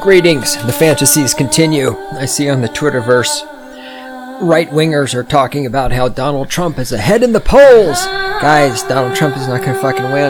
Greetings, the fantasies continue. I see on the Twitterverse, right-wingers are talking about how Donald Trump is ahead in the polls. Guys, Donald Trump is not going to fucking win.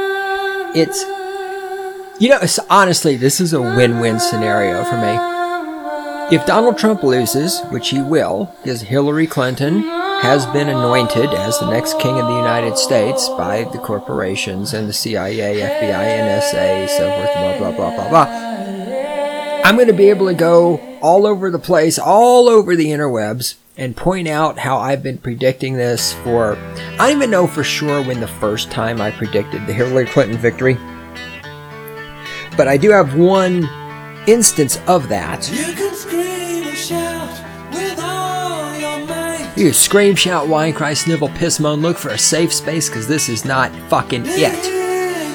Honestly, this is a win-win scenario for me. If Donald Trump loses, which he will, because Hillary Clinton has been anointed as the next king of the United States by the corporations and the CIA, FBI, NSA, so forth, blah, blah, blah, blah, blah. I'm going to be able to go all over the place, all over the interwebs, and point out how I've been predicting this for... I don't even know for sure when the first time I predicted the Hillary Clinton victory. But I do have one instance of that. You can scream and shout with all your might. You can scream, shout, whine, cry, snivel, piss, moan, look for a safe space, because this is not fucking it.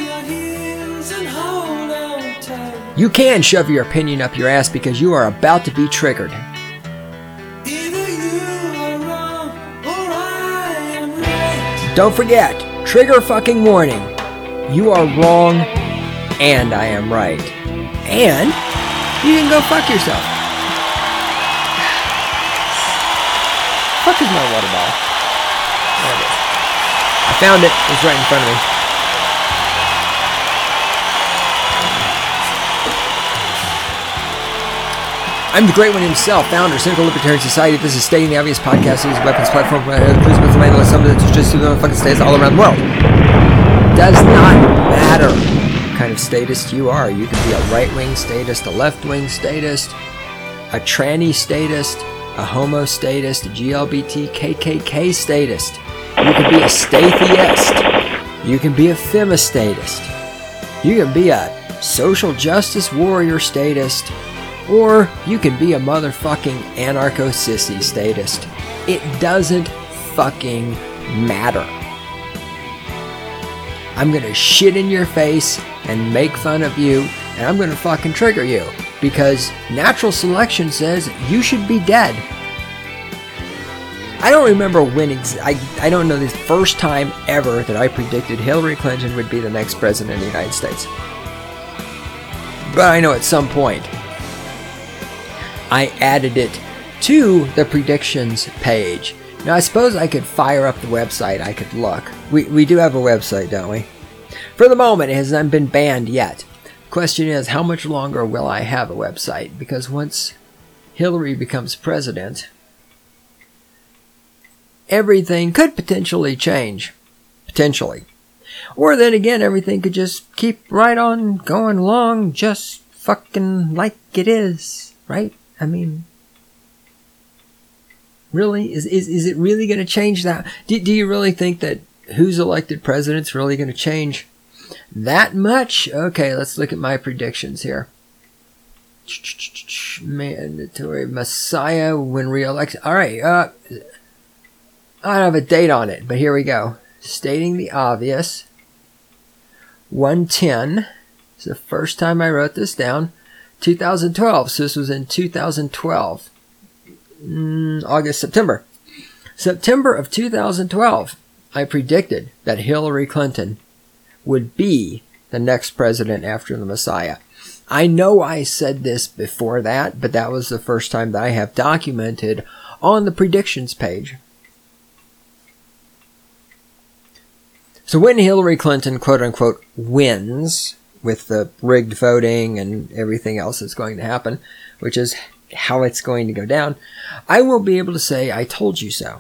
You can shove your opinion up your ass because you are about to be triggered. Don't forget, trigger fucking warning. You are wrong and I am right. And you can go fuck yourself. Fuck is my water bottle? There it is. I found it. It's right in front of me. I'm the Great One himself, founder, Cynical Libertarian Society. This is Stating the Obvious podcast. It is a weapons platform for some of it just fucking stays all around the world. Does not matter what kind of statist you are. You can be a right-wing statist, a left-wing statist, a tranny statist, a homo statist, a GLBT, KKK statist. You can be a statheist. You can be a femistatist. You can be a social justice warrior statist. Or you can be a motherfucking anarcho-sissy statist. It doesn't fucking matter. I'm gonna shit in your face and make fun of you, and I'm gonna fucking trigger you. Because natural selection says you should be dead. I don't remember when, I don't know the first time ever that I predicted Hillary Clinton would be the next president of the United States. But I know at some point, I added it to the predictions page. Now, I suppose I could fire up the website. I could look. We do have a website, don't we? For the moment, it hasn't been banned yet. The question is, how much longer will I have a website? Because once Hillary becomes president, everything could potentially change. Potentially. Or then again, everything could just keep right on going along, just fucking like it is, right? I mean, really? Is it really going to change that? Do you really think that who's elected president's really going to change that much? Okay, let's look at my predictions here. Mandatory Messiah when re-elected. All right, I don't have a date on it, but here we go. Stating the obvious. 110. It's the first time I wrote this down. 2012, so this was in 2012. September of 2012, I predicted that Hillary Clinton would be the next president after the Messiah. I know I said this before that, but that was the first time that I have documented on the predictions page. So when Hillary Clinton, quote-unquote, wins with the rigged voting and everything else that's going to happen, which is how it's going to go down, I will be able to say, I told you so.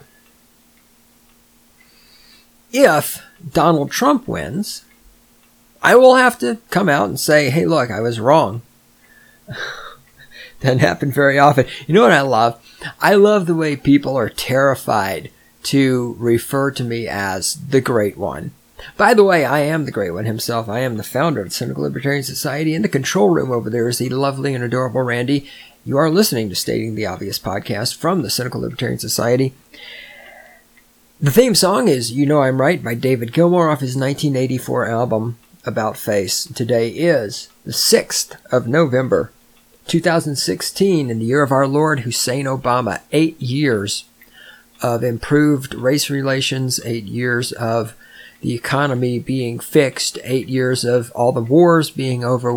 If Donald Trump wins, I will have to come out and say, hey, look, I was wrong. Doesn't happen very often. You know what I love? I love the way people are terrified to refer to me as the Great One. By the way, I am the Great One himself. I am the founder of the Cynical Libertarian Society. In the control room over there is the lovely and adorable Randy. You are listening to Stating the Obvious podcast from the Cynical Libertarian Society. The theme song is You Know I'm Right by David Gilmour off his 1984 album About Face. Today is the 6th of November, 2016, in the year of our Lord Hussein Obama. 8 years of improved race relations, 8 years of the economy being fixed, 8 years of all the wars being over with,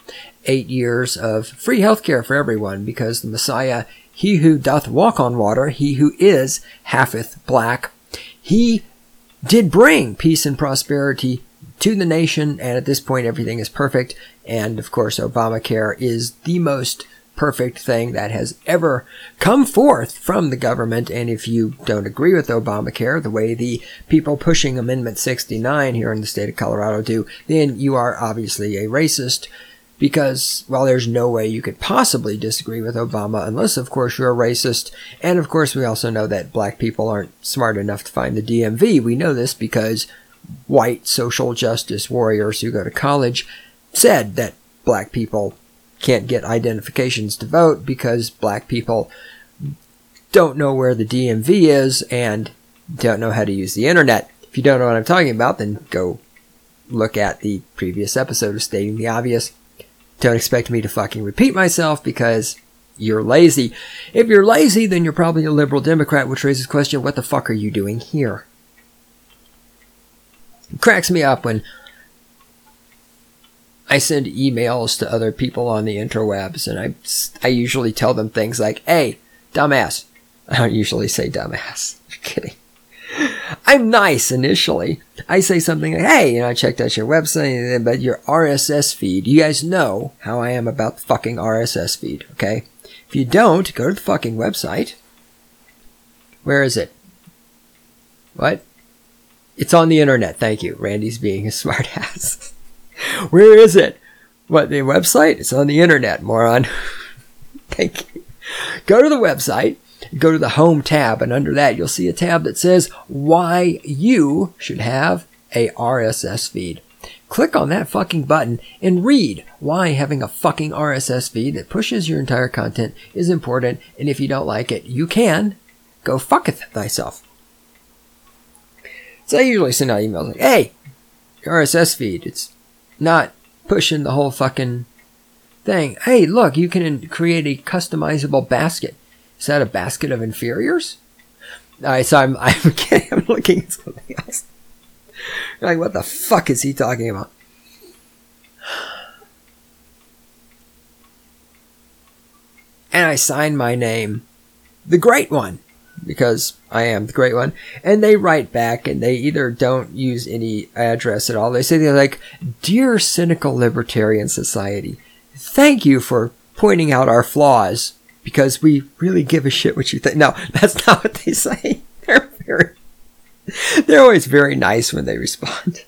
8 years of free healthcare for everyone, because the Messiah, he who doth walk on water, he who is halfeth black, he did bring peace and prosperity to the nation, and at this point everything is perfect. And of course Obamacare is the most perfect thing that has ever come forth from the government. And if you don't agree with Obamacare the way the people pushing Amendment 69 here in the state of Colorado do, then you are obviously a racist, because, well, there's no way you could possibly disagree with Obama unless, of course, you're a racist. And, of course, we also know that black people aren't smart enough to find the DMV. We know this because white social justice warriors who go to college said that black people can't get identifications to vote because black people don't know where the DMV is and don't know how to use the internet. If you don't know what I'm talking about, then go look at the previous episode of Stating the Obvious. Don't expect me to fucking repeat myself because you're lazy. If you're lazy, then you're probably a liberal Democrat, which raises the question, what the fuck are you doing here? It cracks me up when I send emails to other people on the interwebs, and I usually tell them things like, hey, dumbass. I don't usually say dumbass. You're kidding. I'm nice initially. I say something like, hey, I checked out your website, but your RSS feed. You guys know how I am about the fucking RSS feed, okay? If you don't, go to the fucking website. Where is it? What? It's on the internet. Thank you. Randy's being a smart ass. Where is it? What, the website? It's on the internet, moron. Thank you. Go to the website. Go to the home tab, and under that you'll see a tab that says why you should have a RSS feed. Click on that fucking button and read why having a fucking RSS feed that pushes your entire content is important, and if you don't like it, you can go fucketh thyself. So I usually send out emails like, hey, your RSS feed, it's not pushing the whole fucking thing. Hey, look, you can create a customizable basket. Is that a basket of inferiors? Alright, so I'm kidding. I'm looking at something else. You're like, what the fuck is he talking about? And I sign my name, the Great One, because I am the Great One. And they write back, and they either don't use any address at all. They say, they're like, Dear Cynical Libertarian Society, thank you for pointing out our flaws, because we really give a shit what you think. No, that's not what they say. They're always very nice when they respond.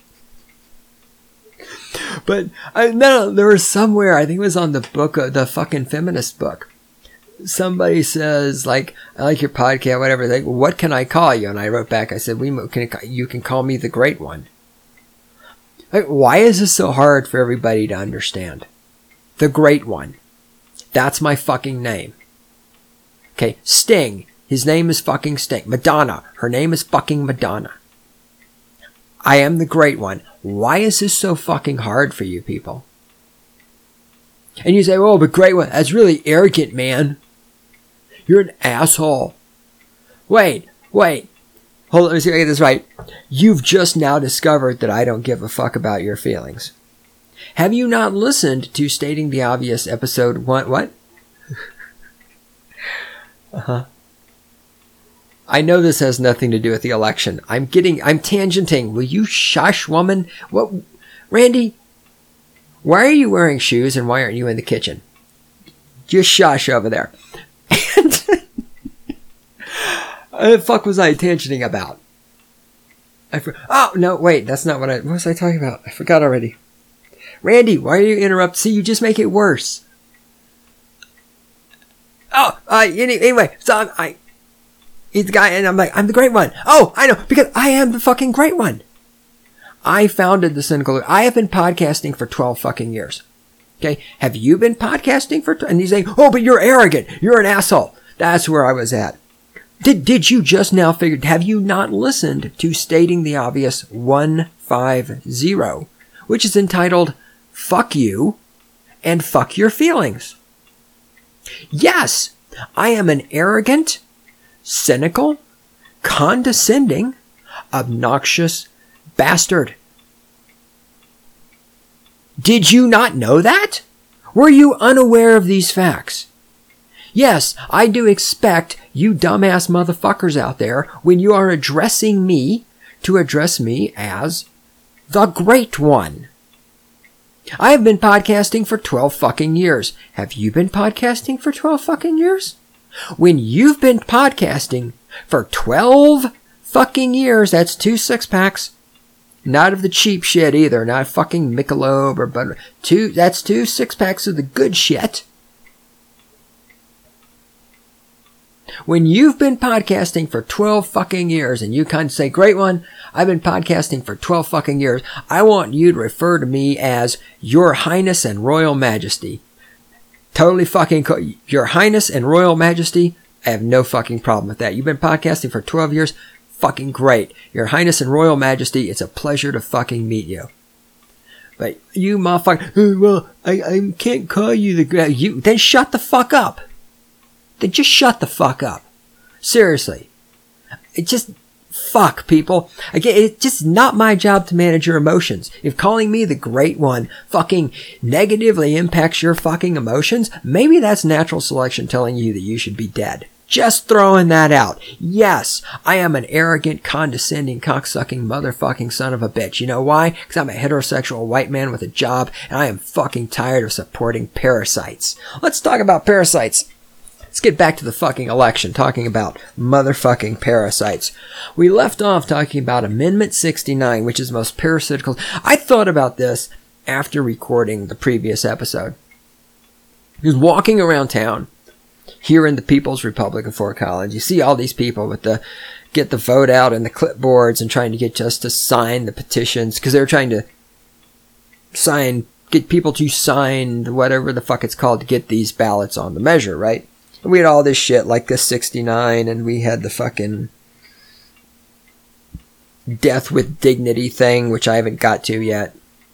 But no, there was somewhere, I think it was on the book, the fucking feminist book. Somebody says, like, I like your podcast, whatever. Like, what can I call you? And I wrote back, I said, you can call me the Great One. Like, why is this so hard for everybody to understand? The Great One. That's my fucking name. Okay, Sting. His name is fucking Sting. Madonna. Her name is fucking Madonna. I am the Great One. Why is this so fucking hard for you people? And you say, oh, but Great One, that's really arrogant, man. You're an asshole. Wait. Hold on, let me see if I get this right. You've just now discovered that I don't give a fuck about your feelings. Have you not listened to Stating the Obvious episode 1? What? I know this has nothing to do with the election. I'm tangenting. Will you shush, woman? What? Randy, why are you wearing shoes and why aren't you in the kitchen? Just shush over there. What the fuck was I tangenting about? Oh, no, wait, that's not what was I talking about? I forgot already. Randy, why are you interrupting? See, you just make it worse. Oh, anyway, so he's the guy, and I'm like, I'm the Great One. Oh, I know, because I am the fucking Great One. I founded the Cynical. I have been podcasting for 12 fucking years. Okay, have you been podcasting for? And he's saying, oh, but you're arrogant. You're an asshole. That's where I was at. Did you just now figure? Have you not listened to Stating the Obvious 150, which is entitled "Fuck You" and "Fuck Your Feelings"? Yes, I am an arrogant, cynical, condescending, obnoxious bastard. Did you not know that? Were you unaware of these facts? Yes, I do expect you dumbass motherfuckers out there, when you are addressing me, to address me as the Great One. I have been podcasting for 12 fucking years. Have you been podcasting for 12 fucking years? When you've been podcasting for 12 fucking years, that's 2 6-packs. Not of the cheap shit either, not fucking Michelob or butter. That's 2 6-packs of the good shit. When you've been podcasting for 12 fucking years and you kind of say, Great One, I've been podcasting for 12 fucking years, I want you to refer to me as Your Highness and Royal Majesty. Totally fucking cool. Your Highness and Royal Majesty, I have no fucking problem with that. You've been podcasting for 12 years, fucking great. Your Highness and Royal Majesty, it's a pleasure to fucking meet you. But you motherfucker, well, I can't call you the... Then shut the fuck up. Then just shut the fuck up. Seriously. It just... Fuck, people. Again, it's just not my job to manage your emotions. If calling me the Great One fucking negatively impacts your fucking emotions, maybe that's natural selection telling you that you should be dead. Just throwing that out. Yes, I am an arrogant, condescending, cocksucking, motherfucking son of a bitch. You know why? Because I'm a heterosexual white man with a job, and I am fucking tired of supporting parasites. Let's talk about parasites. Let's get back to the fucking election, talking about motherfucking parasites. We left off talking about Amendment 69, which is the most parasitical. I thought about this after recording the previous episode. He was walking around town here in the People's Republic of Fort Collins. You see all these people with get the vote out and the clipboards and trying to get us to sign the petitions because they're trying to get people to sign whatever the fuck it's called to get these ballots on the measure, right? We had all this shit like the 69, and we had the fucking death with dignity thing, which I haven't got to yet.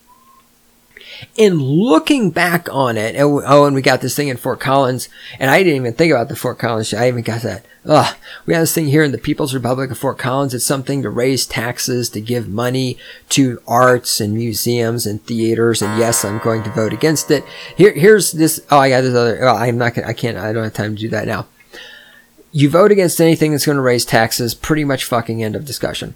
In looking back on it, and we got this thing in Fort Collins, and I didn't even think about the Fort Collins shit. I even got that. We have this thing here in the People's Republic of Fort Collins. It's something to raise taxes, to give money to arts and museums and theaters. And yes, I'm going to vote against it. Here's this. Oh, I got this other. Oh, I'm not gonna. I can't. I don't have time to do that now. You vote against anything that's going to raise taxes. Pretty much fucking end of discussion.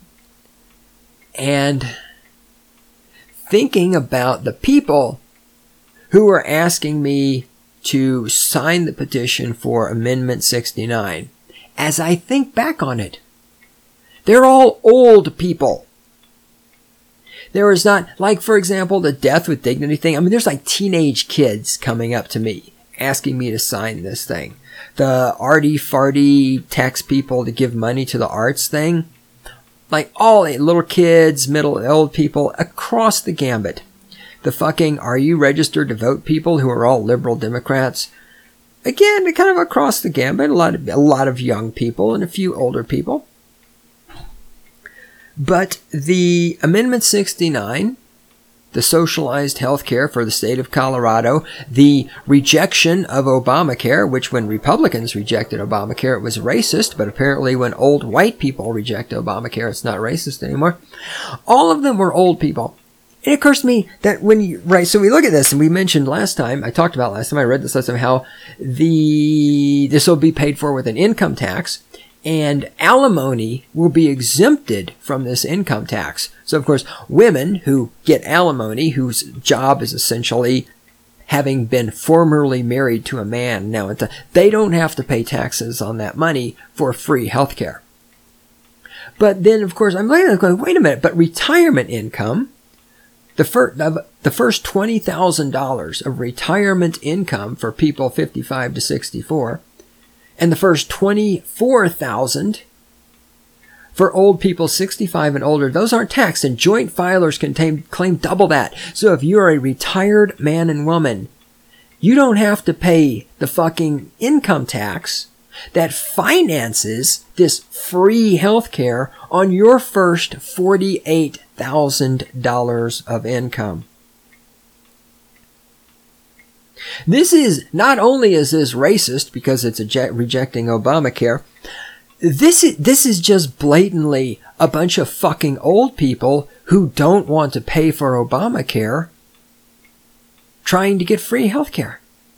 And thinking about the people who were asking me to sign the petition for Amendment 69, as I think back on it, they're all old people. There is not, like, for example, the death with dignity thing. I mean, there's like teenage kids coming up to me asking me to sign this thing. The arty-farty tax people to give money to the arts thing. Like all little kids, old people, across the gambit. The fucking are you registered to vote people who are all liberal Democrats. Again, kind of across the gambit. A lot of young people and a few older people. But the Amendment 69, the socialized health care for the state of Colorado, the rejection of Obamacare, which when Republicans rejected Obamacare, it was racist, but apparently when old white people reject Obamacare, it's not racist anymore. All of them were old people. It occurs to me that so we look at this, and we mentioned I read this last time, how this will be paid for with an income tax, and alimony will be exempted from this income tax. So, of course, women who get alimony, whose job is essentially having been formerly married to a man, they don't have to pay taxes on that money for free health care. But then, of course, I'm going, wait a minute, but retirement income, the first $20,000 of retirement income for people 55 to 64, and the first $24,000 for old people 65 and older, those aren't taxed, and joint filers can claim double that. So if you're a retired man and woman, you don't have to pay the fucking income tax that finances this free health care on your first $48,000 of income. This is, not only is this racist because it's rejecting Obamacare, this is just blatantly a bunch of fucking old people who don't want to pay for Obamacare trying to get free healthcare.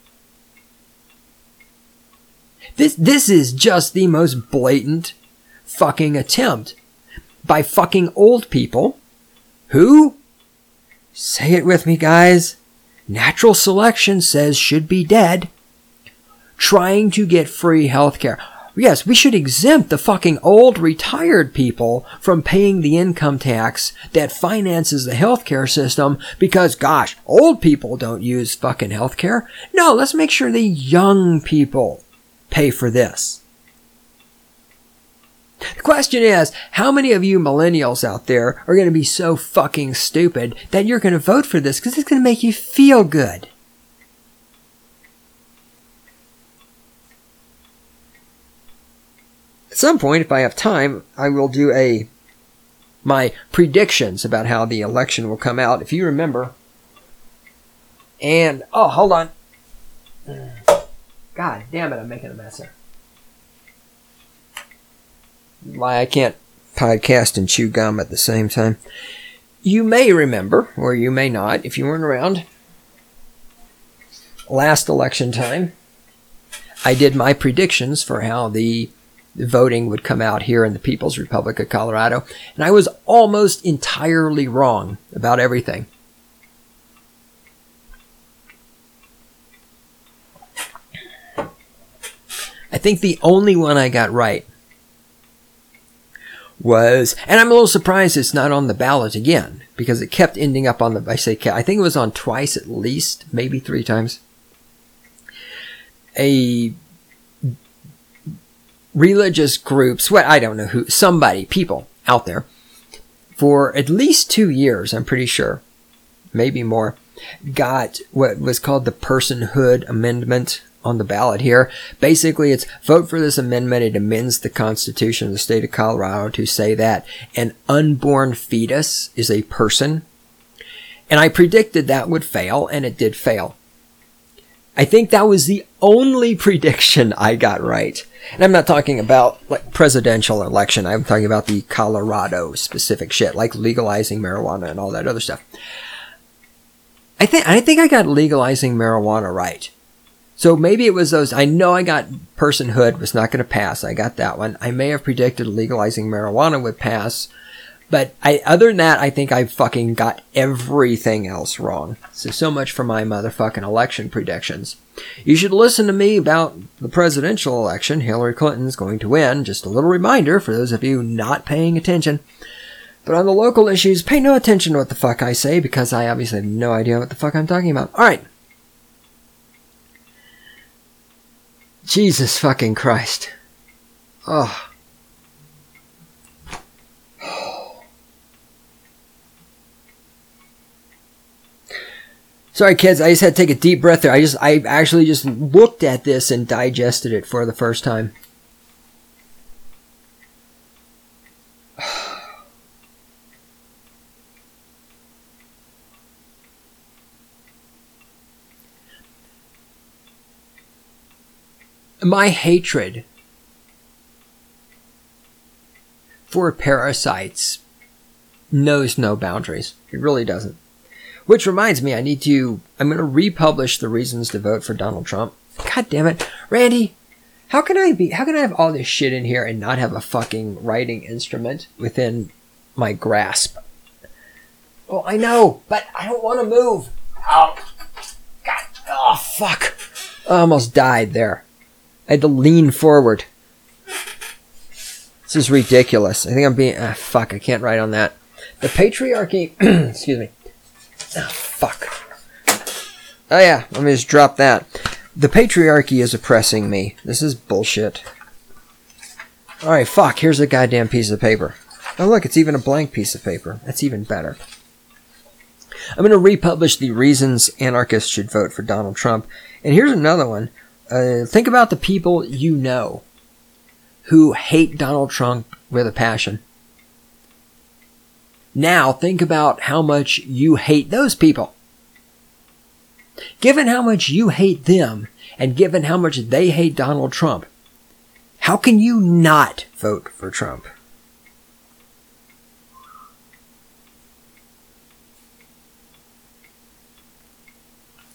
This is just the most blatant fucking attempt by fucking old people who, say it with me guys, natural selection says should be dead, trying to get free healthcare. Yes, we should exempt the fucking old retired people from paying the income tax that finances the healthcare system because, gosh, old people don't use fucking healthcare. No, let's make sure the young people pay for this. The question is, how many of you millennials out there are going to be so fucking stupid that you're going to vote for this because it's going to make you feel good? At some point, if I have time, I will do my predictions about how the election will come out. If you remember. And, oh, hold on. God damn it, I'm making a mess here. Why I can't podcast and chew gum at the same time. You may remember, or you may not, if you weren't around, last election time, I did my predictions for how the voting would come out here in the People's Republic of Colorado, and I was almost entirely wrong about everything. I think the only one I got right was, and I'm a little surprised it's not on the ballot again, because it kept ending up on the, I think it was on twice at least, maybe 3 times. A religious groups, I don't know who, people out there, for at least 2 years, I'm pretty sure, maybe more, got what was called the Personhood Amendment on the ballot here. Basically, it's vote for this amendment. It amends the Constitution of the state of Colorado to say that an unborn fetus is a person. And I predicted that would fail, and it did fail. I think that was the only prediction I got right. And I'm not talking about like presidential election. I'm talking about the Colorado specific shit, like legalizing marijuana and all that other stuff. I think I got legalizing marijuana right. So maybe it was those. I know I got personhood was not going to pass. I got that one. I may have predicted legalizing marijuana would pass. But other than that, I think I fucking got everything else wrong. So much for my motherfucking election predictions. You should listen to me about the presidential election. Hillary Clinton's going to win. Just a little reminder for those of you not paying attention. But on the local issues, pay no attention to what the fuck I say, because I obviously have no idea what the fuck I'm talking about. Alright. Jesus fucking Christ. Oh. Sorry, kids. I just had to take a deep breath there. I actually just looked at this and digested it for the first time. My hatred for parasites knows no boundaries. It really doesn't. Which reminds me, I'm going to republish the reasons to vote for Donald Trump. God damn it. Randy, how can I have all this shit in here and not have a fucking writing instrument within my grasp? Well, I know, but I don't want to move. Oh, God. Oh, fuck. I almost died there. I had to lean forward. This is ridiculous. I think I'm being... fuck, I can't write on that. The patriarchy... excuse me. Oh, fuck. Oh, yeah, let me just drop that. The patriarchy is oppressing me. This is bullshit. Alright, fuck, here's a goddamn piece of paper. Oh, look, it's even a blank piece of paper. That's even better. I'm going to republish the reasons anarchists should vote for Donald Trump. And here's another one. Think about the people you know who hate Donald Trump with a passion. Now think about how much you hate those people. Given how much you hate them, and given how much they hate Donald Trump, how can you not vote for Trump?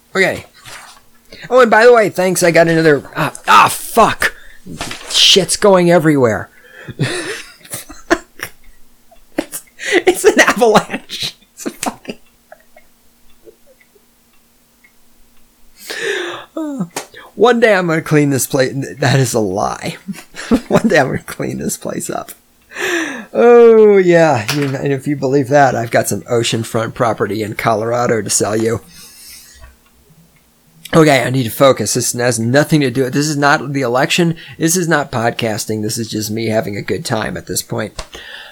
Okay. Oh, and by the way, thanks. I got another. Fuck. Shit's going everywhere. it's an avalanche. It's a fucking. One day I'm going to clean this place. That is a lie. One day I'm going to clean this place up. Oh, yeah. And if you believe that, I've got some oceanfront property in Colorado to sell you. Okay, I need to focus. This has nothing to do with... This is not the election. This is not podcasting. This is just me having a good time at this point.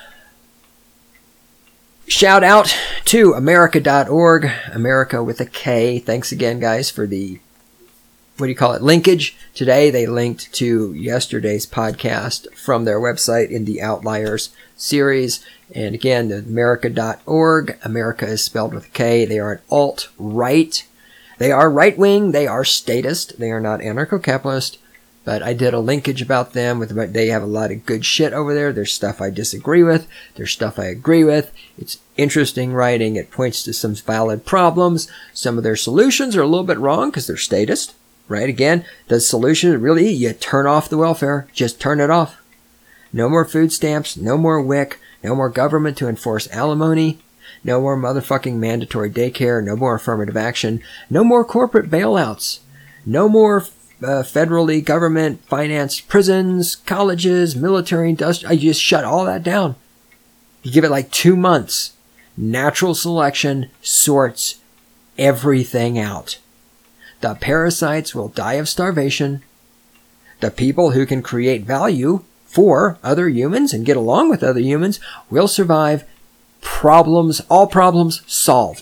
Shout out to America.org. America with a K. Thanks again, guys, for the... What do you call it? Linkage. Today, they linked to yesterday's podcast from their website in the Outliers series. And again, America.org. America is spelled with a K. They are an alt-right. They are right-wing. They are statist. They are not anarcho-capitalist. But I did a linkage about them. They have a lot of good shit over there. There's stuff I disagree with. There's stuff I agree with. It's interesting writing. It points to some valid problems. Some of their solutions are a little bit wrong because they're statist. Right? Again, the solution really, you turn off the welfare. Just turn it off. No more food stamps. No more WIC. No more government to enforce alimony. No more motherfucking mandatory daycare. No more affirmative action. No more corporate bailouts. No more federally government financed prisons, colleges, military, industrial. I just shut all that down. You give it like 2 months. Natural selection sorts everything out. The parasites will die of starvation. The people who can create value for other humans and get along with other humans will survive. All problems solved.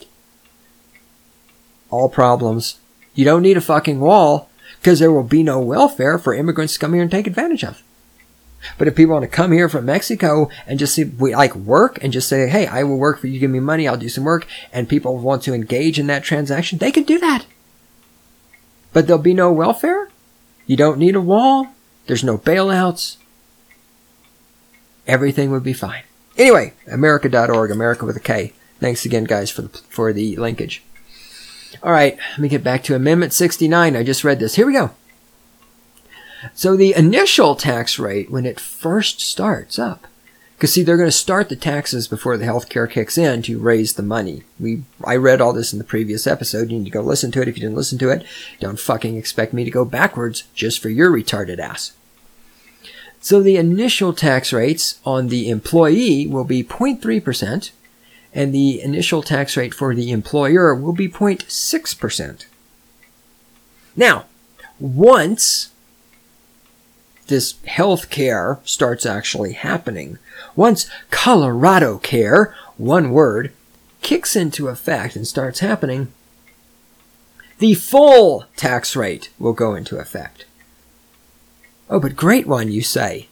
All problems. You don't need a fucking wall because there will be no welfare for immigrants to come here and take advantage of. But if people want to come here from Mexico and just work and just say, hey, I will work for you, give me money, I'll do some work, and people want to engage in that transaction, they can do that. But there'll be no welfare. You don't need a wall. There's no bailouts. Everything would be fine. Anyway, America.org, America with a K. Thanks again, guys, for the linkage. All right, let me get back to Amendment 69. I just read this. Here we go. So the initial tax rate, when it first starts up, because see, they're going to start the taxes before the health care kicks in to raise the money. I read all this in the previous episode. You need to go listen to it. If you didn't listen to it, don't fucking expect me to go backwards just for your retarded ass. So the initial tax rates on the employee will be 0.3%, and the initial tax rate for the employer will be 0.6%. Now, once this health care starts actually happening, once Colorado Care, one word, kicks into effect and starts happening, the full tax rate will go into effect. Oh, but great one, you say.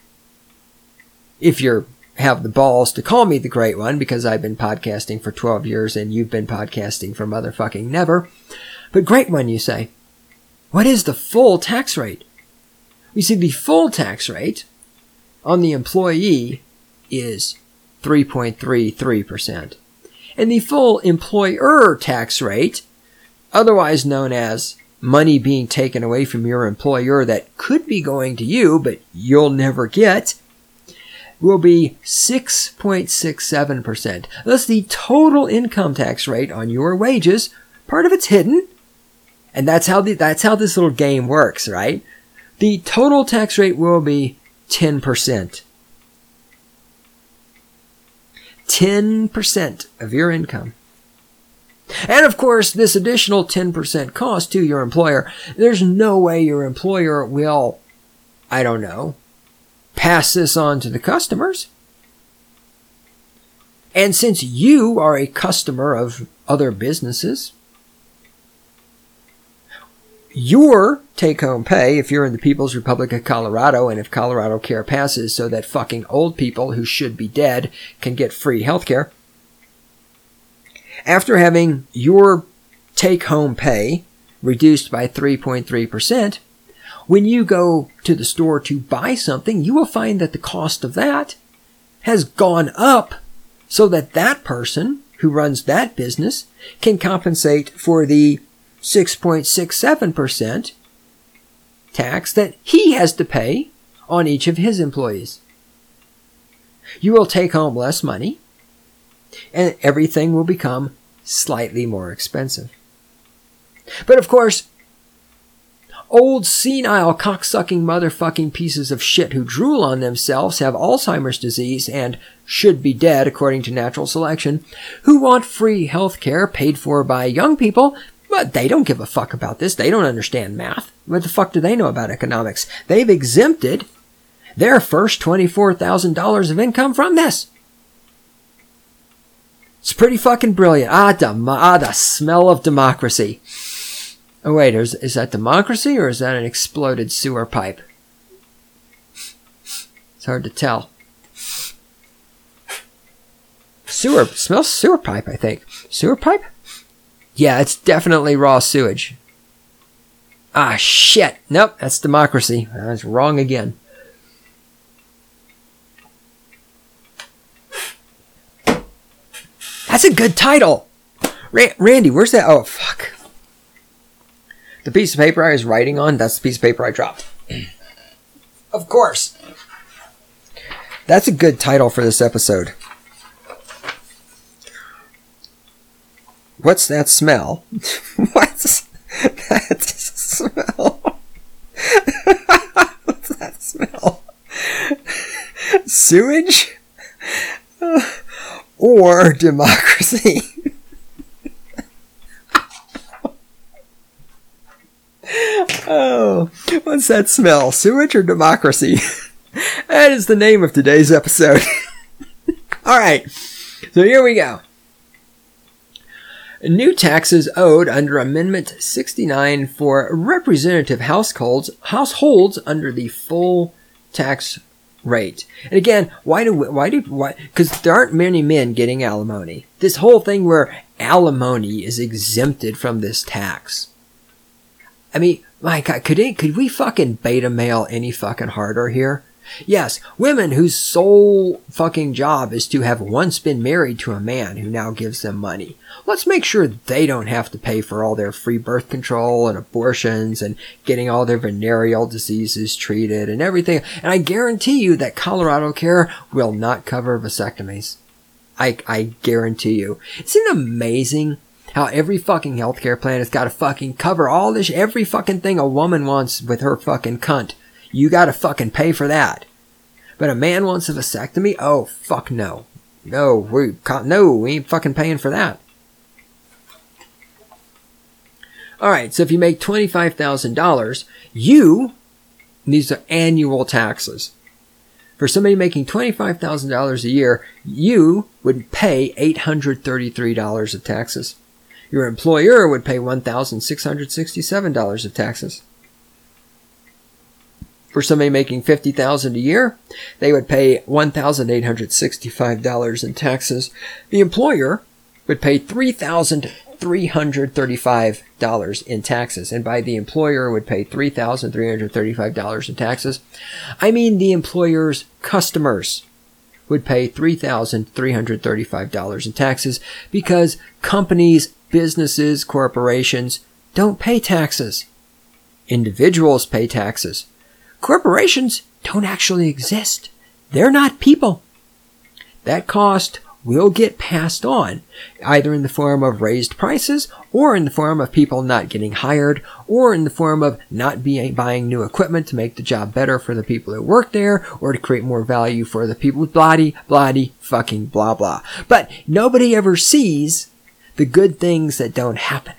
If you have the balls to call me the great one, because I've been podcasting for 12 years and you've been podcasting for motherfucking never. But great one, you say. What is the full tax rate? You see, the full tax rate on the employee is 3.33%. And the full employer tax rate, otherwise known as money being taken away from your employer that could be going to you, but you'll never get, will be 6.67%. Thus, the total income tax rate on your wages, part of it's hidden, and that's how this little game works, right? The total tax rate will be 10%. 10% of your income. And of course, this additional 10% cost to your employer, there's no way your employer will, I don't know, pass this on to the customers. And since you are a customer of other businesses, your take-home pay, if you're in the People's Republic of Colorado, and if Colorado Care passes so that fucking old people who should be dead can get free health care, after having your take-home pay reduced by 3.3%, when you go to the store to buy something, you will find that the cost of that has gone up so that that person who runs that business can compensate for the 6.67% tax that he has to pay on each of his employees. You will take home less money, and everything will become slightly more expensive. But of course, old senile cocksucking motherfucking pieces of shit who drool on themselves, have Alzheimer's disease, and should be dead according to natural selection, who want free health care paid for by young people, but they don't give a fuck about this. They don't understand math. What the fuck do they know about economics? They've exempted their first $24,000 of income from this. It's pretty fucking brilliant. The smell of democracy. Oh wait, is that democracy or is that an exploded sewer pipe? It's hard to tell. Smells sewer pipe, I think. Sewer pipe? Yeah, it's definitely raw sewage. Ah, shit. Nope, that's democracy. I was wrong again. That's a good title. Randy, where's that? Oh, fuck. The piece of paper I was writing on, that's the piece of paper I dropped. Of course. That's a good title for this episode. What's that smell? What's that smell? What's that smell? Sewage? Or democracy? Oh, what's that smell? Sewage or democracy? That is the name of today's episode. All right, so here we go. New taxes owed under Amendment 69 for representative households under the full tax rate. And again, why? Because there aren't many men getting alimony. This whole thing where alimony is exempted from this tax. I mean, my God, could we fucking beta male any fucking harder here? Yes, women whose sole fucking job is to have once been married to a man who now gives them money. Let's make sure they don't have to pay for all their free birth control and abortions and getting all their venereal diseases treated and everything. And I guarantee you that Colorado Care will not cover vasectomies. I guarantee you. Isn't it amazing how every fucking healthcare plan has got to fucking cover all this, every fucking thing a woman wants with her fucking cunt? You gotta fucking pay for that. But a man wants a vasectomy? Oh, fuck no. No, we ain't fucking paying for that. Alright, so if you make $25,000, these are annual taxes. For somebody making $25,000 a year, you would pay $833 of taxes. Your employer would pay $1,667 of taxes. For somebody making $50,000 a year, they would pay $1,865 in taxes. The employer would pay $3,335 in taxes. And by the employer would pay $3,335 in taxes, I mean the employer's customers would pay $3,335 in taxes because companies, businesses, corporations don't pay taxes. Individuals pay taxes. Corporations don't actually exist. They're not people. That cost will get passed on, either in the form of raised prices, or in the form of people not getting hired, or in the form of not buying new equipment to make the job better for the people who work there, or to create more value for the people. Bloody, fucking blah, blah. But nobody ever sees the good things that don't happen.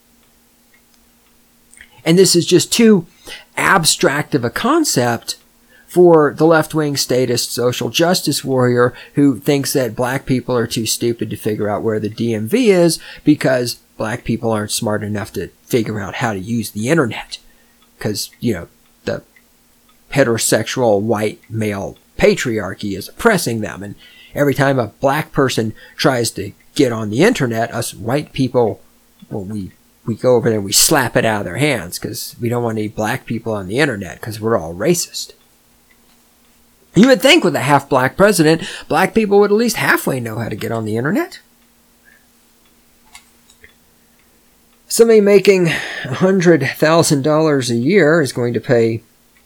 And this is just too abstract of a concept for the left-wing statist social justice warrior who thinks that black people are too stupid to figure out where the DMV is because black people aren't smart enough to figure out how to use the internet. Because, the heterosexual white male patriarchy is oppressing them. And every time a black person tries to get on the internet, us white people, we go over there and we slap it out of their hands because we don't want any black people on the internet because we're all racist. You would think with a half-black president, black people would at least halfway know how to get on the internet. Somebody making $100,000 a year is going to pay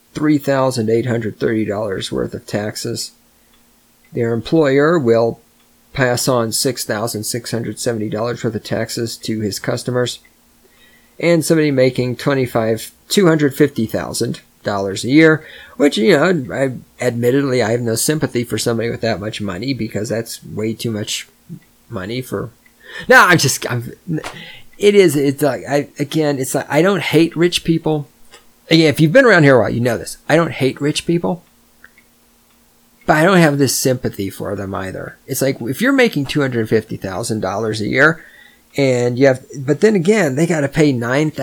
$3,830 worth of taxes. Their employer will pass on $6,670 worth of taxes to his customers. And somebody making $250,000 a year, which, admittedly, I have no sympathy for somebody with that much money, because that's way too much money for... No, it's like, I don't hate rich people. Again, if you've been around here a while, you know this. I don't hate rich people, but I don't have this sympathy for them either. It's like, if you're making $250,000 a year, but then again, they got to pay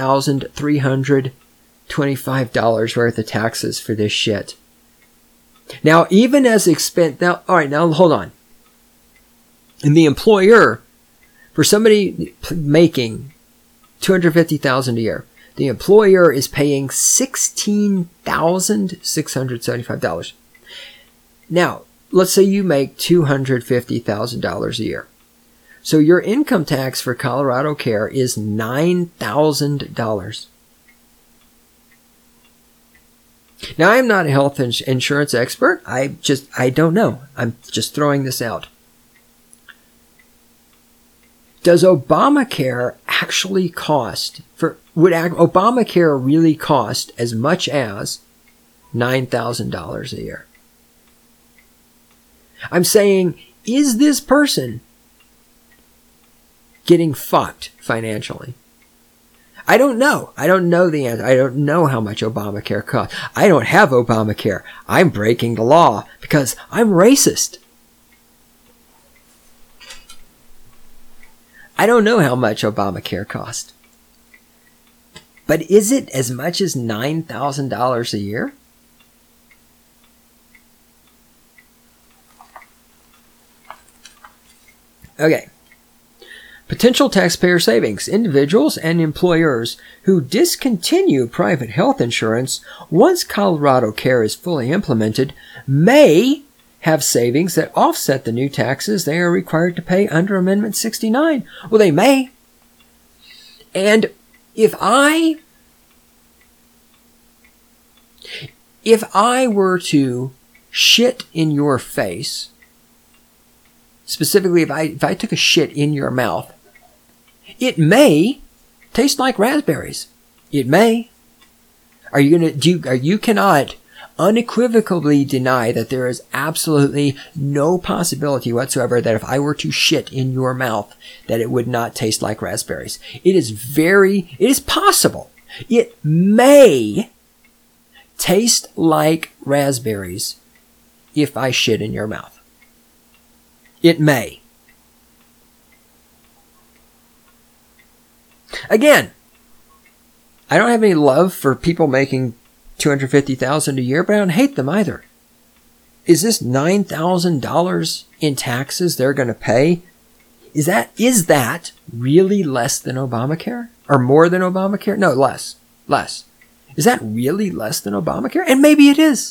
$9,325 worth of taxes for this shit. Now, even as now, hold on. And the employer, for somebody making $250,000 a year, the employer is paying $16,675. Now, let's say you make $250,000 a year. So your income tax for Colorado Care is $9,000. Now, I'm not a health insurance expert. I don't know. I'm just throwing this out. Does Obamacare actually would Obamacare really cost as much as $9,000 a year? I'm saying, is this person getting fucked financially? I don't know. I don't know the answer. I don't know how much Obamacare costs. I don't have Obamacare. I'm breaking the law because I'm racist. I don't know how much Obamacare cost. But is it as much as $9,000 a year? Okay. Potential taxpayer savings. Individuals and employers who discontinue private health insurance once Colorado Care is fully implemented may have savings that offset the new taxes they are required to pay under Amendment 69. Well, they may. And if I were to shit in your face, specifically if I took a shit in your mouth, it may taste like raspberries. It may. You cannot unequivocally deny that there is absolutely no possibility whatsoever that if I were to shit in your mouth, that it would not taste like raspberries. It is possible. It may taste like raspberries if I shit in your mouth. It may. Again, I don't have any love for people making $250,000 a year, but I don't hate them either. Is this $9,000 in taxes they're going to pay? Is that really less than Obamacare? Or more than Obamacare? No, less. Less. Is that really less than Obamacare? And maybe it is.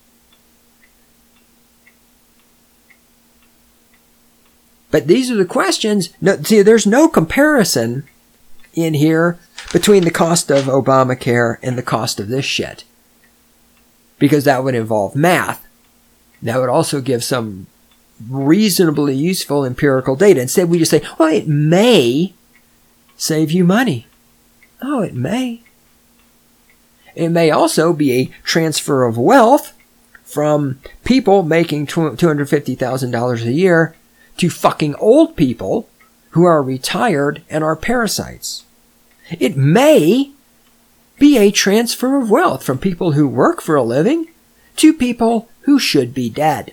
But these are the questions. No, see, there's no comparison in here between the cost of Obamacare and the cost of this shit. Because that would involve math. That would also give some reasonably useful empirical data. Instead, we just say, well, it may save you money. Oh, it may. It may also be a transfer of wealth from people making $250,000 a year to fucking old people who are retired and are parasites. It may be a transfer of wealth from people who work for a living to people who should be dead.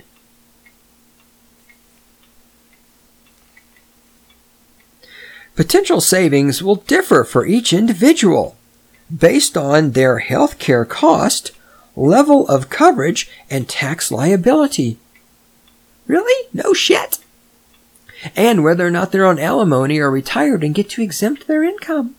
Potential savings will differ for each individual based on their health care cost, level of coverage, and tax liability. Really? No shit. And whether or not they're on alimony or retired and get to exempt their income.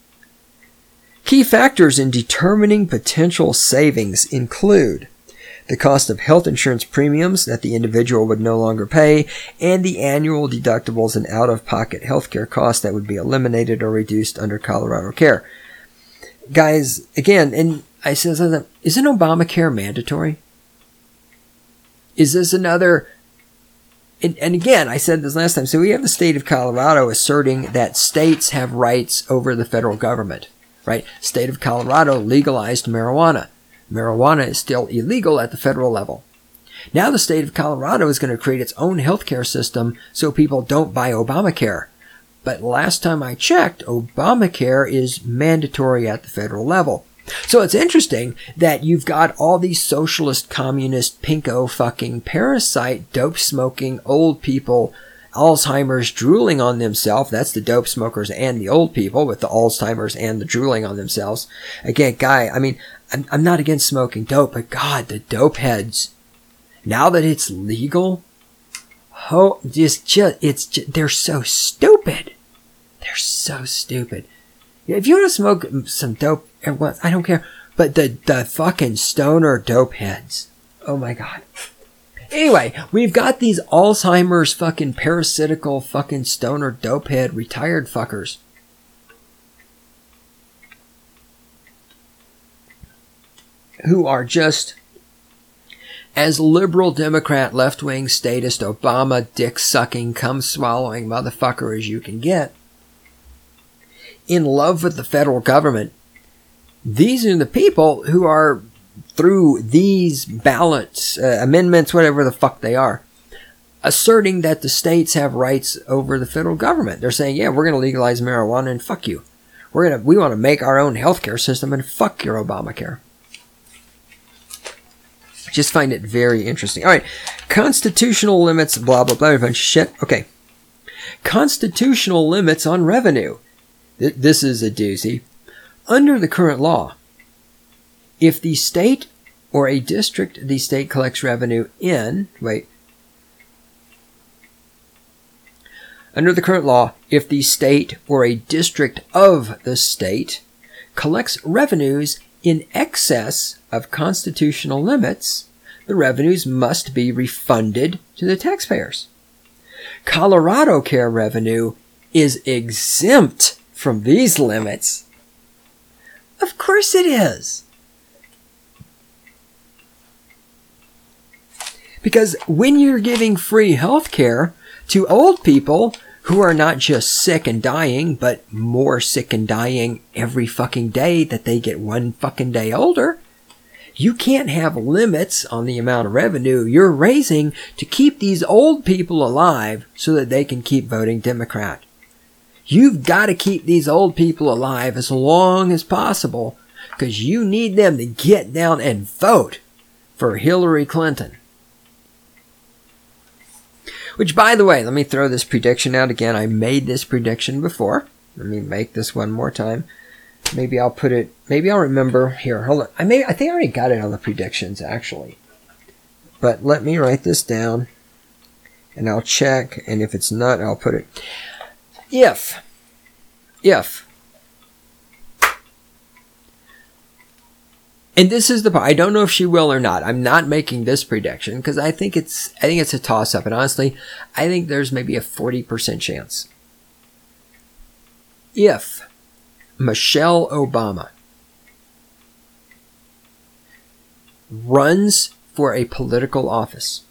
Key factors in determining potential savings include the cost of health insurance premiums that the individual would no longer pay, and the annual deductibles and out-of-pocket healthcare costs that would be eliminated or reduced under Colorado Care. Guys, again, and I said, isn't Obamacare mandatory? Is this another... And again, I said this last time, so we have the state of Colorado asserting that states have rights over the federal government, right? State of Colorado legalized marijuana. Marijuana is still illegal at the federal level. Now the state of Colorado is going to create its own healthcare system so people don't buy Obamacare. But last time I checked, Obamacare is mandatory at the federal level. So it's interesting that you've got all these socialist, communist, pinko fucking parasite, dope smoking old people, Alzheimer's drooling on themselves. That's the dope smokers and the old people with the Alzheimer's and the drooling on themselves. Again, guy, I mean, I'm not against smoking dope, but God, the dope heads. Now that it's legal, they're so stupid. They're so stupid. If you want to smoke some dope, I don't care. But the fucking stoner dope heads. Oh my God. Anyway, we've got these Alzheimer's fucking parasitical fucking stoner dope head retired fuckers. Who are just as liberal Democrat, left-wing, statist, Obama, dick-sucking, cum-swallowing motherfucker as you can get. In love with the federal government. These are the people who are, through these ballots, amendments, whatever the fuck they are, asserting that the states have rights over the federal government. They're saying, yeah, we're going to legalize marijuana and fuck you. We want to make our own healthcare system and fuck your Obamacare. Just find it very interesting. All right. Constitutional limits, blah, blah, blah, a bunch of shit. Okay. Constitutional limits on revenue. This is a doozy. Under the current law, if the state or a district the state collects revenue in, Under the current law, if the state or a district of the state collects revenues in excess of constitutional limits, the revenues must be refunded to the taxpayers. Colorado Care revenue is exempt from these limits. Of course it is. Because when you're giving free health care to old people who are not just sick and dying, but more sick and dying every fucking day that they get one fucking day older, you can't have limits on the amount of revenue you're raising to keep these old people alive so that they can keep voting Democrat. You've got to keep these old people alive as long as possible because you need them to get down and vote for Hillary Clinton. Which, by the way, let me throw this prediction out again. I made this prediction before. Let me make this one more time. Maybe I'll remember. Here, hold on. I think I already got it on the predictions, actually. But let me write this down. And I'll check. And if it's not, I'll put it. If. And this is the part. I don't know if she will or not. I'm not making this prediction because I think it's a toss-up. And honestly, I think there's maybe a 40% chance. If Michelle Obama runs for a political office,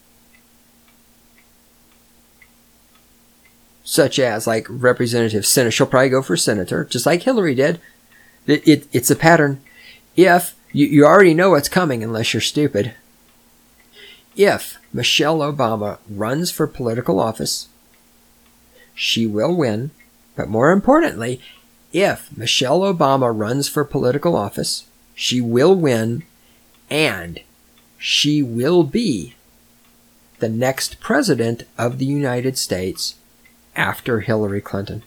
such as like representative, senator, she'll probably go for senator, just like Hillary did. It's a pattern. If you already know what's coming unless you're stupid. If Michelle Obama runs for political office, she will win. But more importantly, if Michelle Obama runs for political office, she will win and she will be the next president of the United States after Hillary Clinton.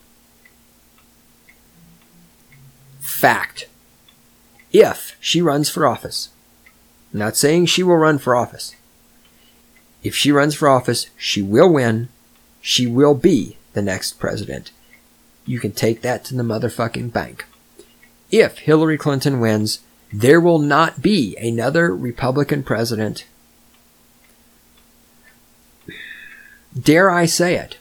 Fact. If she runs for office. I'm not saying she will run for office. If she runs for office, she will win. She will be the next president. You can take that to the motherfucking bank. If Hillary Clinton wins, There will not be another Republican president. Dare I say it?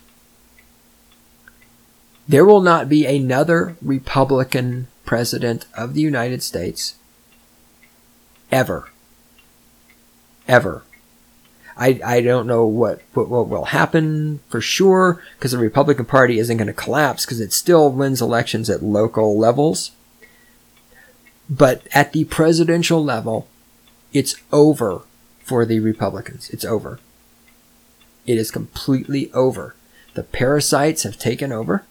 There will not be another Republican president of the United States ever. Ever. I don't know what will happen for sure, because the Republican Party isn't going to collapse, because it still wins elections at local levels. But at the presidential level, it's over for the Republicans. It's over. It is completely over. The parasites have taken over.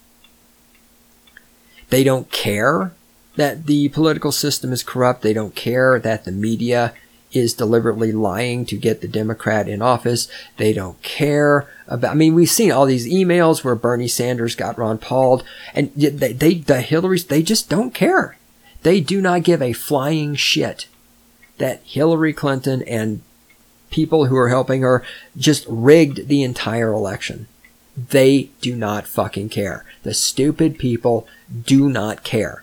They don't care that the political system is corrupt. They don't care that the media is deliberately lying to get the Democrat in office. They don't care about, I mean, we've seen all these emails where Bernie Sanders got Ron Paul, and the Hillarys, they just don't care. They do not give a flying shit that Hillary Clinton and people who are helping her just rigged the entire election. They do not fucking care. The stupid people do not care.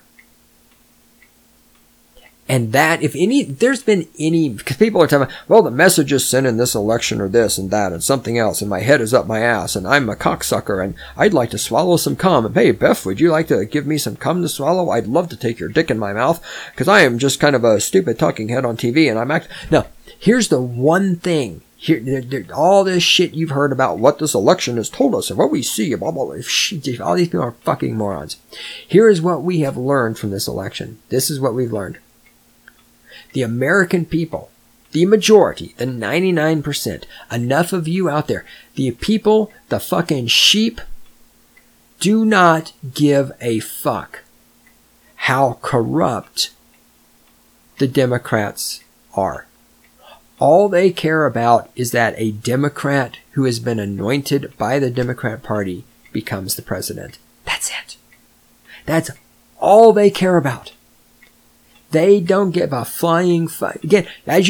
And that, if any, there's been any, because people are talking about, well, the messages sent in this election are this and that and something else, and my head is up my ass, and I'm a cocksucker, and I'd like to swallow some cum. And hey, Beth, would you like to give me some cum to swallow? I'd love to take your dick in my mouth, because I am just kind of a stupid talking head on TV, and No, here's the one thing. Here, all this shit you've heard about what this election has told us and what we see, blah, blah, blah. All these people are fucking morons. Here is what we have learned from this election. This is what we've learned. The American people, the majority, the 99%, enough of you out there, the people, the fucking sheep, do not give a fuck how corrupt the Democrats are. All they care about is that a Democrat who has been anointed by the Democrat Party becomes the president. That's it. That's all they care about. They don't give a flying fuck. Again,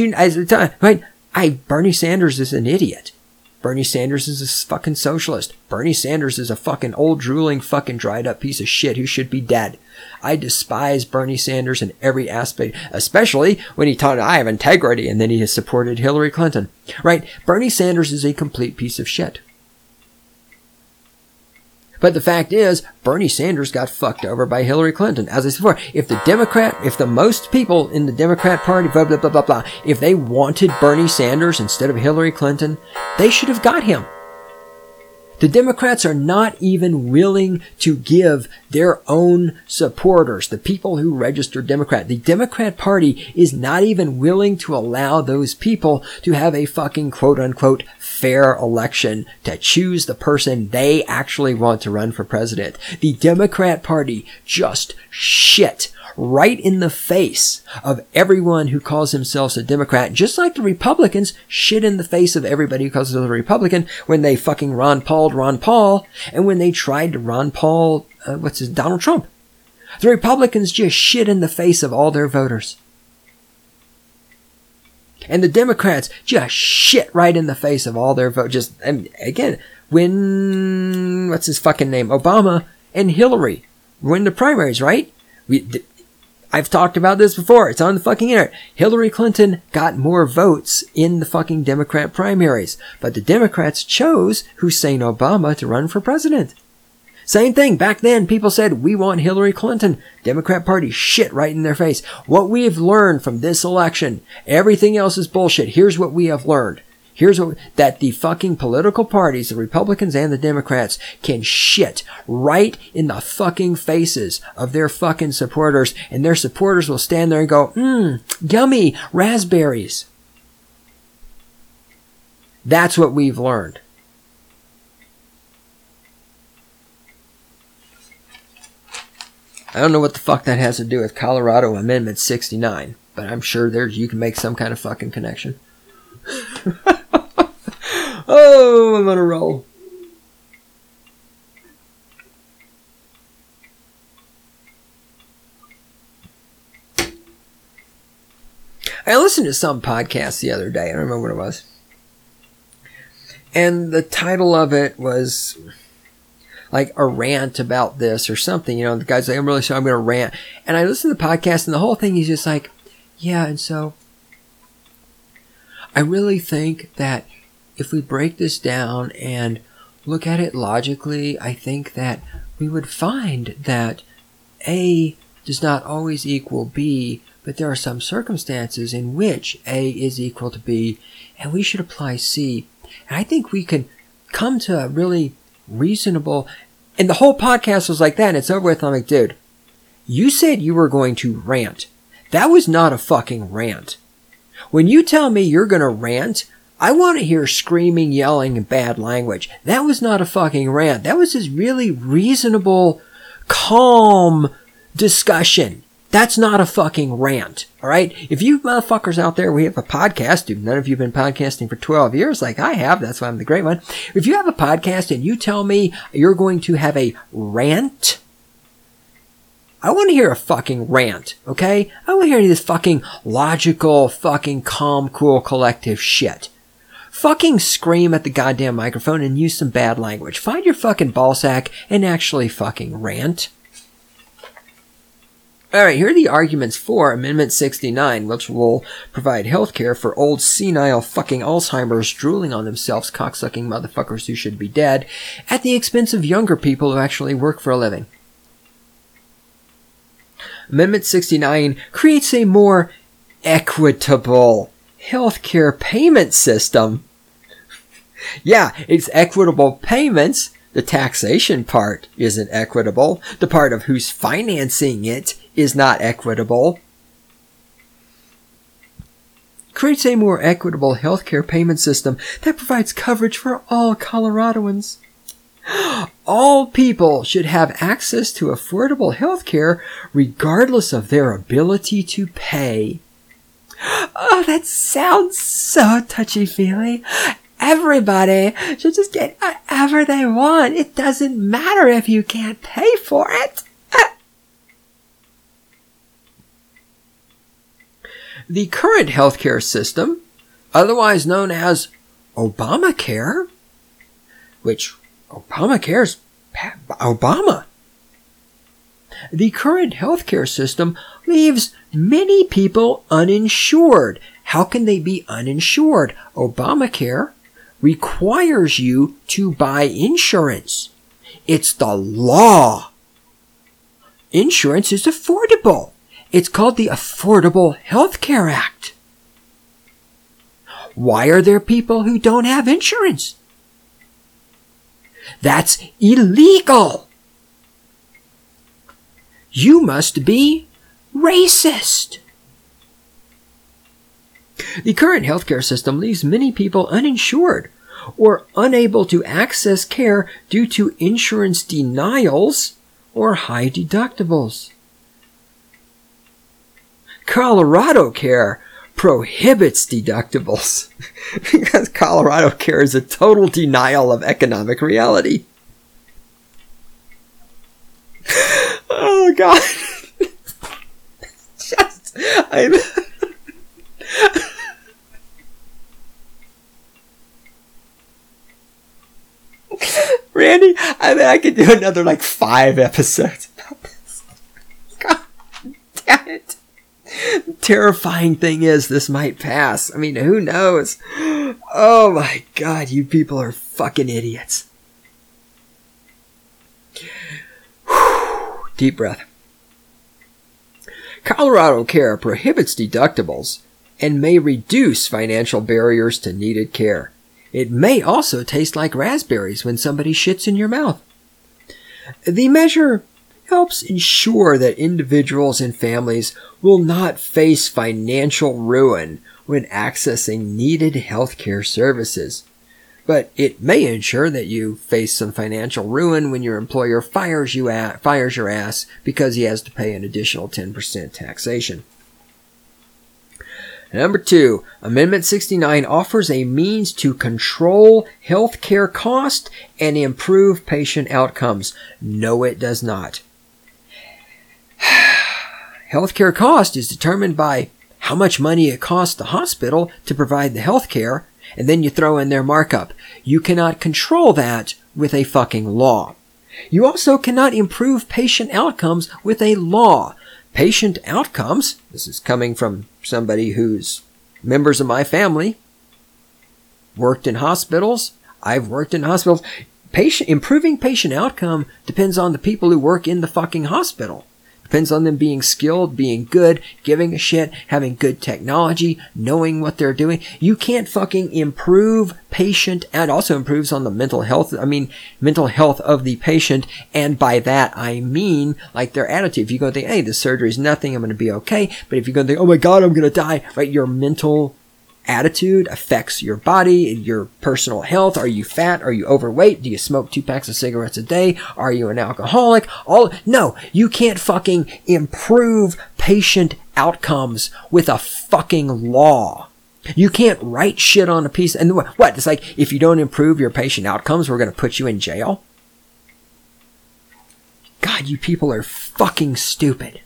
Bernie Sanders is an idiot. Bernie Sanders is a fucking socialist. Bernie Sanders is a fucking old drooling fucking dried up piece of shit who should be dead. I despise Bernie Sanders in every aspect, especially when he taught I have integrity and then he has supported Hillary Clinton. Right? Bernie Sanders is a complete piece of shit. But the fact is, Bernie Sanders got fucked over by Hillary Clinton. As I said before, if the most people in the Democrat Party, blah, blah, blah, blah, blah, if they wanted Bernie Sanders instead of Hillary Clinton, they should have got him. The Democrats are not even willing to give their own supporters, the people who registered Democrat. The Democrat Party is not even willing to allow those people to have a fucking quote-unquote fair election to choose the person they actually want to run for president. The Democrat Party just shit right in the face of everyone who calls themselves a Democrat, just like the Republicans shit in the face of everybody who calls themselves a Republican when they fucking Ron Paul, and when they tried to Ron Paul, Donald Trump. The Republicans just shit in the face of all their voters. And the Democrats just shit right in the face of all their voters. And again, when, what's his fucking name? Obama and Hillary win the primaries, right? I've talked about this before. It's on the fucking internet. Hillary Clinton got more votes in the fucking Democrat primaries. But the Democrats chose Hussein Obama to run for president. Same thing. Back then, people said, we want Hillary Clinton. Democrat Party shit right in their face. What we have learned from this election, everything else is bullshit. Here's what we have learned. That the fucking political parties, the Republicans and the Democrats, can shit right in the fucking faces of their fucking supporters, and their supporters will stand there and go, yummy, raspberries. That's what we've learned. I don't know what the fuck that has to do with Colorado Amendment 69, but I'm sure you can make some kind of fucking connection. Oh, I'm on a roll. I listened to some podcast the other day. I don't remember what it was. And the title of it was like a rant about this or something. You know, the guy's like, I'm really sorry, I'm going to rant. And I listened to the podcast, and the whole thing is just like, Yeah, and so I really think that if we break this down and look at it logically, I think that we would find that A does not always equal B, but there are some circumstances in which A is equal to B, and we should apply C. And I think we can come to a really reasonable, and the whole podcast was like that, and it's over with. I'm like, dude, you said you were going to rant. That was not a fucking rant. When you tell me you're going to rant, I want to hear screaming, yelling, and bad language. That was not a fucking rant. That was just really reasonable, calm discussion. That's not a fucking rant. All right? If you motherfuckers out there, we have a podcast. Dude, none of you have been podcasting for 12 years like I have. That's why I'm the great one. If you have a podcast and you tell me you're going to have a rant, I want to hear a fucking rant, okay? I want to hear any of this fucking logical, fucking calm, cool, collective shit. Fucking scream at the goddamn microphone and use some bad language. Find your fucking ballsack and actually fucking rant. Alright, here are the arguments for Amendment 69, which will provide healthcare for old, senile, fucking Alzheimer's drooling on themselves, cocksucking motherfuckers who should be dead, at the expense of younger people who actually work for a living. Amendment 69 creates a more equitable healthcare payment system. Yeah, it's equitable payments. The taxation part isn't equitable. The part of who's financing it is not equitable. Creates a more equitable healthcare payment system that provides coverage for all Coloradoans. All people should have access to affordable healthcare regardless of their ability to pay. Oh, that sounds so touchy-feely. Everybody should just get whatever they want. It doesn't matter if you can't pay for it. The current healthcare system, otherwise known as Obamacare, which Obamacare's Obama. The current healthcare system leaves many people uninsured. How can they be uninsured? Obamacare requires you to buy insurance. It's the law. Insurance is affordable. It's called the Affordable Health Care Act. Why are there people who don't have insurance? That's illegal. You must be racist. The current healthcare system leaves many people uninsured or unable to access care due to insurance denials or high deductibles. Colorado Care prohibits deductibles because Colorado Care is a total denial of economic reality. Oh God. Randy, I could do another like 5 episodes about this. God damn it. Terrifying thing is this might pass. I mean, who knows? Oh my God, you people are fucking idiots. Deep breath. Colorado Care prohibits deductibles and may reduce financial barriers to needed care. It may also taste like raspberries when somebody shits in your mouth. The measure helps ensure that individuals and families will not face financial ruin when accessing needed healthcare services. But it may ensure that you face some financial ruin when your employer fires your ass because he has to pay an additional 10% taxation. Number 2, Amendment 69 offers a means to control healthcare cost and improve patient outcomes. No, it does not. Healthcare cost is determined by how much money it costs the hospital to provide the healthcare, and then you throw in their markup. You cannot control that with a fucking law. You also cannot improve patient outcomes with a law. patient outcomes, this is coming from somebody who's members of my family worked in hospitals. I've worked in hospitals. Improving patient outcome depends on the people who work in the fucking hospital. Depends on them being skilled, being good, giving a shit, having good technology, knowing what they're doing. You can't fucking improve patient, and also improves on the mental health of the patient. And by that, I mean, like, their attitude. If you go think, hey, this surgery's nothing, I'm going to be okay. But if you go think, oh my God, I'm going to die, right? Your mental attitude affects your body, your personal health. Are you fat? Are you overweight? Do you smoke 2 packs of cigarettes a day? Are you an alcoholic? No, you can't fucking improve patient outcomes with a fucking law. You can't write shit on a piece. And what? It's like, if you don't improve your patient outcomes, we're going to put you in jail? God, you people are fucking stupid.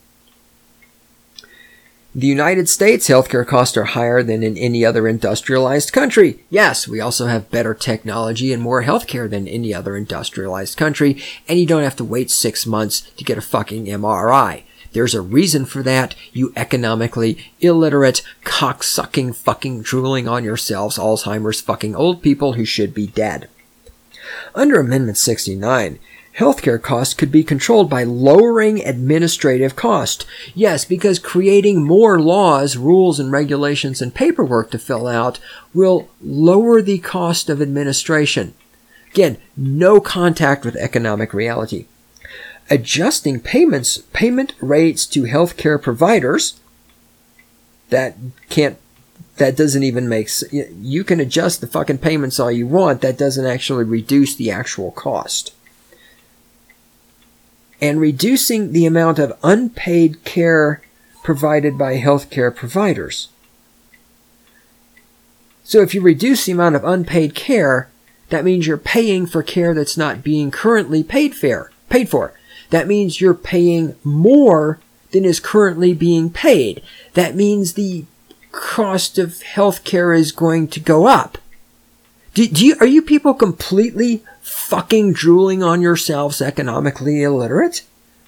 The United States, healthcare costs are higher than in any other industrialized country. Yes, we also have better technology and more healthcare than any other industrialized country, and you don't have to wait 6 months to get a fucking MRI. There's a reason for that, you economically illiterate, cocksucking, fucking drooling on yourselves, Alzheimer's fucking old people who should be dead. Under Amendment 69, healthcare costs could be controlled by lowering administrative cost. Yes, because creating more laws, rules, and regulations and paperwork to fill out will lower the cost of administration. Again, no contact with economic reality. Adjusting payment rates to healthcare providers, that doesn't even make sense. You can adjust the fucking payments all you want. That doesn't actually reduce the actual cost. And reducing the amount of unpaid care provided by healthcare providers. So if you reduce the amount of unpaid care, that means you're paying for care that's not being currently paid for. That means you're paying more than is currently being paid. That means the cost of healthcare is going to go up. Are you people completely fucking drooling on yourselves, economically illiterate?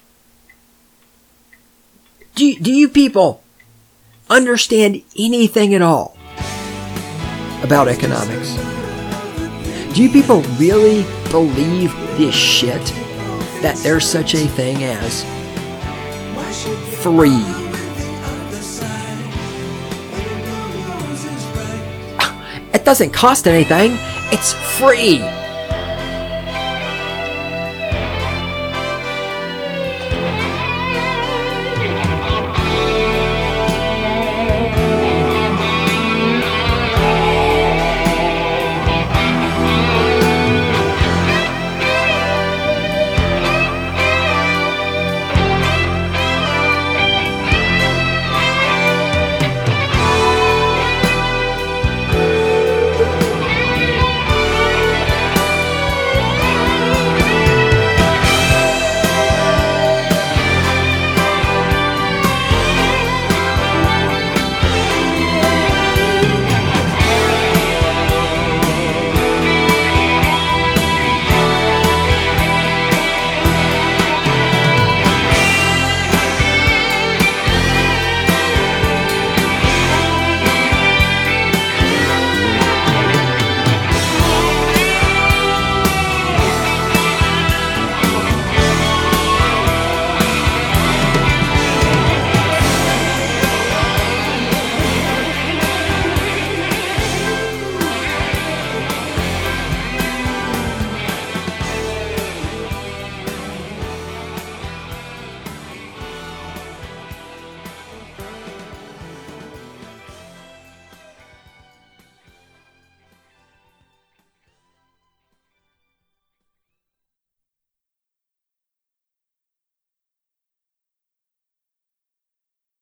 Do you people understand anything at all about economics? Do you people really believe this shit, that there's such a thing as free? It doesn't cost anything. It's free.